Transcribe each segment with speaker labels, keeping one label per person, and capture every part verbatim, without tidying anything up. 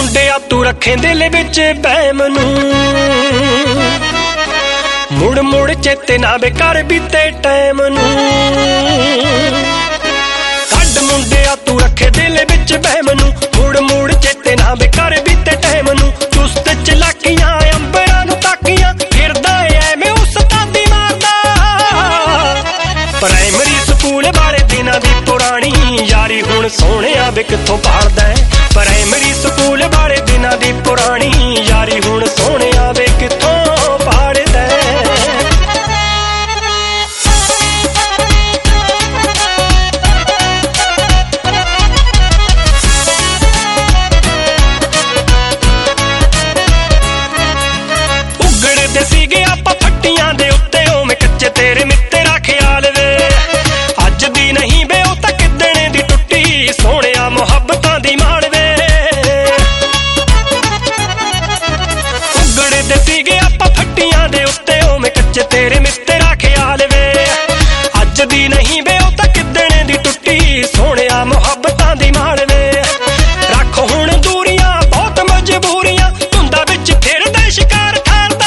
Speaker 1: ਮੁੰਡਿਆ ਤੂੰ ਰੱਖੇ ਦਿਲ ਵਿੱਚ ਬਹਿਮ ਨੂੰ, ਮੁੜ ਮੁੜ ਚੇਤੇ ਨਾ ਵੇ ਕਰ ਬੀਤੇ ਟਾਈਮ ਨੂੰ। ਕੱਢ ਮੁੰਡਿਆ ਤੂੰ ਰੱਖੇ ਦਿਲ ਵਿੱਚ ਬਹਿਮ ਨੂੰ, ਮੁੜ ਮੁੜ ਚੇਤੇ ਨਾ ਵੇ ਕਰ ਬੀਤੇ ਟਾਈਮ ਨੂੰ। ਚੁਸਤ ਚਲਾਕੀਆਂ ਅੰਬਰਾਂ ਨੂੰ ਤਾਕੀਆਂ ਫਿਰਦਾ ਐਵੇਂ ਉਸਤਾਦੀ ਮਾਰਦਾ। ਪ੍ਰਾਇਮਰੀ ਸਕੂਲ ਵਾਲੇ ਦਿਨਾਂ ਦੀ ਪੁਰਾਣੀ ਯਾਰੀ ਹੁਣ ਸੋਹਣਿਆ ਵੇ ਕਿੱਥੋਂ ਭਾਲਦਾ। ਪ੍ਰਾਇਮਰੀ ਸਕੂਲ ਵਾਲੇ ਦਿਨਾਂ ਦੀ ਪੁਰਾਣੀ ਯਾਰੀ ਹੁਣ ਸੋਹਣਿਆ ਵੇ ਕਿੱਥੋਂ ਭਾਲਦਾ। ਉਗੜਦੇ ਸੀਗੇ ਆਪਾਂ ਫੱਟੀਆਂ ਦੇ ਉੱਤੇ ਉਵੇਂ ਕੱਚੇ ਤੇਰੇ ਮਿੱਤਰਾ ਖਿਆਲ ਵੇ। ਅੱਜ ਦੀ ਨਹੀਂ ਵੇ ਉਹ ਤਾਂ ਕਿੱਦਣੇ ਦੀ ਟੁੱਟੀ ਸੋਹਣਿਆ ਮੁਹੱਬਤਾਂ ਦੀ ਮਾਲ ਵੇ। ਉਗੜਦੇ ਸੀਗੇ ਆਪਾਂ ਫੱਟੀਆਂ ਦੇ ਉੱਤੇ ਉਵੇਂ ਕੱਚੇ ਤੇਰੇ ਮਿੱਤਰਾ ਖਿਆਲ ਵੇ। ਅੱਜ ਦੀ ਨਹੀਂ ਵੇ ਉਹ ਤਾਂ ਕਿੱਦਣੇ ਦੀ ਟੁੱਟੀ ਸੋਹਣਿਆ ਮੁਹੱਬਤਾਂ ਦੀ ਮਾਲ ਵੇ। ਰੱਖ ਹੁਣ ਦੂਰੀਆਂ ਬਹੁਤ ਮਜਬੂਰੀਆਂ ਧੁੰਦਾਂ ਵਿੱਚ ਫਿਰਦਾ ਸ਼ਿਕਾਰ ਠਾਰਦਾ।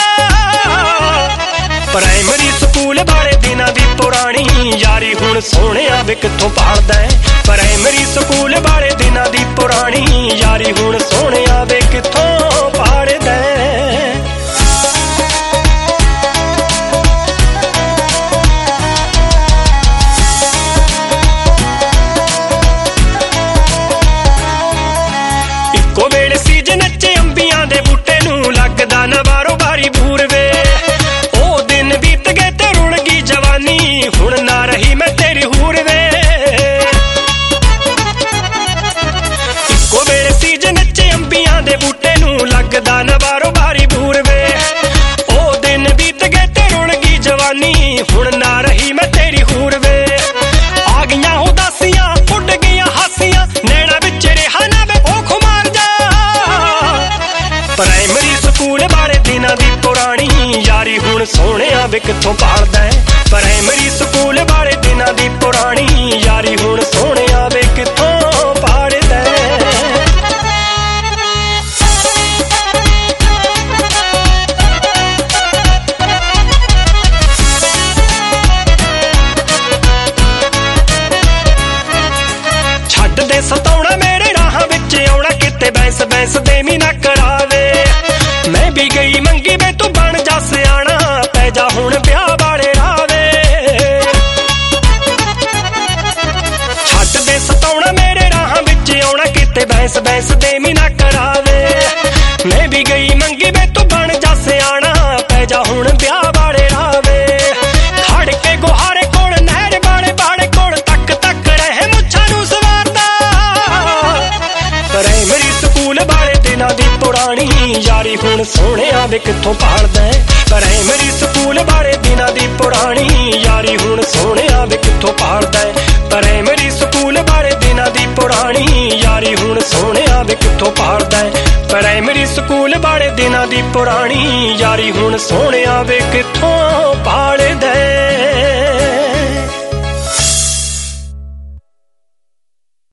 Speaker 1: ਪ੍ਰਾਇਮਰੀ ਸਕੂਲ ਵਾਲੇ ਦਿਨਾਂ ਦੀ ਪੁਰਾਣੀ ਯਾਰੀ ਹੁਣ ਸੋਹਣਿਆ ਵੇ ਕਿੱਥੋਂ ਭਾਲਦਾ। ਪ੍ਰਾਇਮਰੀ ਸਕੂਲ ਵਾਲੇ ਦਿਨਾਂ ਦੀ ਪੁਰਾਣੀ ਯਾਰੀ ਹੁਣ ਸੋਹਣਿਆ ਵੇ ਕਿੱਥੋਂ ਭਾਲਦਾ। ਇੱਕੋ ਵੇਲੇ ਸੀਜ਼ਨ ਨੱਚੇ ਅੰਬੀਆਂ ਦੇ ਬੂਟੇ ਨੂੰ ਲੱਗਦਾ ਨਾ ਬਾਰੋ ਬਾਰੀ ਬੂਰ ਵੇ। ਉਹ ਦਿਨ ਬੀਤ ਗਏ ਤੇ ਰੁਲ ਗਈ ਜਵਾਨੀ ਹੁਣ ਨਾ ਰਹੀ ਮੈਂ ਤੇਰੀ ਹੂਰ ਵੇ। ਇੱਕੋ ਵੇਲੇ ਸੀਜ਼ਨ ਨੱਚੇ ਅੰਬੀਆਂ ਦੇ ਬੂਟੇ ਨੂੰ ਲੱਗਦਾ ਨਾ ਬਾਰੋ ਬਾਰੀ ਬੂਰ ਵੇ। ਉਹ ਦਿਨ ਬੀਤ ਗਏ ਤੇ ਰੁਲ ਗਈ ਜਵਾਨੀ ਹੁਣ ਨਾ ਰਹੀ ਮੈਂ ਤੇਰੀ ਹੂਰ ਵੇ। ਆ ਗਈਆਂ ਉਦਾਸੀਆਂ ਉੱਡ ਗਈਆਂ ਹਾਸੀਆਂ ਨੈਣਾ ਵਿੱਚ ਰਿਹਾ ਨਾ ਵੇ ਉਹ ਖੁਮਾਰ ਜਾ। ਪ੍ਰਾਇਮਰੀ ਸਕੂਲ ਵਾਲੇ ਦਿਨਾਂ ਦੀ ਪੁਰਾਣੀ ਯਾਰੀ ਹੁਣ ਸੋਹਣਿਆ ਵੇ ਕਿੱਥੋਂ ਭਾਲਦਾ। ਪ੍ਰਾਇਮਰੀ ਸਕੂਲ ਵਾਲੇ ਦਿਨਾਂ ਦੀ ਪੁਰਾਣੀ ਯਾਰੀ ਹੁਣ ਸੋਹਣਿਆ ਵੇ ਕਿੱਥੋਂ ਭਾਲਦਾ। ਛੱਡ ਦੇ ਸਤਾਉਣਾ ਮੇਰੇ ਰਾਹਾਂ ਵਿੱਚ ਆਉਣਾ ਕਿਤੇ ਬੈਂਸ ਬੈਂਸ ਦੇਵੀਂ ਨਾ ਕਰਾਵੇ। ਮੈਂ ਵੀ ਗਈ ਮੰਗੀ ਵੇ ਤੂੰ ਬਣ ਜਾ ਸਿਆਣਾ ਪੈ ਜਾ ਹੁਣ ਵਿਆਹ ਵਾਲੇ ਰਾਵੇ। ਛੱਡ ਦੇ ਸਤਾਉਣਾ ਮੇਰੇ ਰਾਹਾਂ ਵਿੱਚ ਆਉਣਾ ਕਿਤੇ ਬੈਂਸ ਬੈਂਸ ਦੇਵੀਂ ਨਾ ਕਰਾਵੇ। ਮੈਂ ਵੀ ਗਈ ਮੰਗੀ ਵੇ ਤੂੰ ਬਣ ਜਾ ਸਿਆਣਾ ਪੈ ਜਾ ਹੁਣ ਵਿਆਹ ਵਾਲੇ ਰਾਵੇ। ਖੜ ਕੇ ਗੁਹਾਰੇ ਕੋਲ ਨਹਿਰ ਵਾਲੇ ਬਾੜੇ ਕੋਲ ਤੱਕ ਤੱਕ ਰਹੇ ਮੁੱਛਾਂ ਨੂੰ ਸਵਾਰਦਾ। ਪ੍ਰਾਇਮਰੀ ਸਕੂਲ ਵਾਲੇ ਦਿਨਾਂ ਦੀ ਪੁਰਾਣੀ ਯਾਰੀ ਹੁਣ ਸੋਹਣਿਆ ਵੇ ਕਿੱਥੋਂ ਭਾਲਦਾ। ਪ੍ਰਾਇਮਰੀ ਸਕੂਲ ਵਾਲੇ ਦਿਨਾਂ ਦੀ ਪੁਰਾਣੀ ਯਾਰੀ ਹੁਣ ਸੋਹਣਿਆ ਵੇ ਕਿੱਥੋਂ ਭਾਲਦਾ। ਪ੍ਰਾਇਮਰੀ ਸਕੂਲ ਵਾਲੇ ਦਿਨਾਂ ਦੀ ਪੁਰਾਣੀ ਯਾਰੀ ਹੁਣ ਸੋਹਣਿਆ ਵੇ ਕਿੱਥੋਂ ਭਾਲਦਾ। ਪ੍ਰਾਇਮਰੀ ਸਕੂਲ ਵਾਲੇ ਦਿਨਾਂ ਦੀ ਪੁਰਾਣੀ ਯਾਰੀ ਹੁਣ ਸੋਹਣਿਆ ਵੇ ਕਿੱਥੋਂ ਭਾਲਦਾ।